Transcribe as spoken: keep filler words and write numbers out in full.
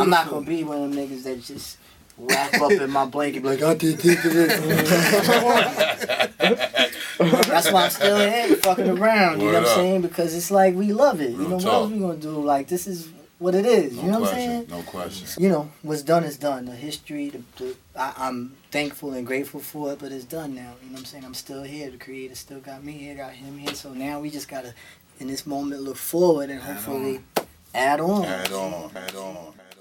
I'm not gonna be one of them niggas that just wrap up in my blanket like I did this. That's why I'm still here fucking around. You Word know what I'm up. saying? Because it's like we love it. You Real know what talk. else we gonna do? Like this is what it is. No You know what I'm question. saying? No question. You know what's done is done. The history, the, the I, I'm thankful and grateful for it, but it's done now. You know what I'm saying? I'm still here. The creator still got me here, got him here. So now we just gotta, in this moment, look forward and hopefully add on. Add on. Add on. Add on.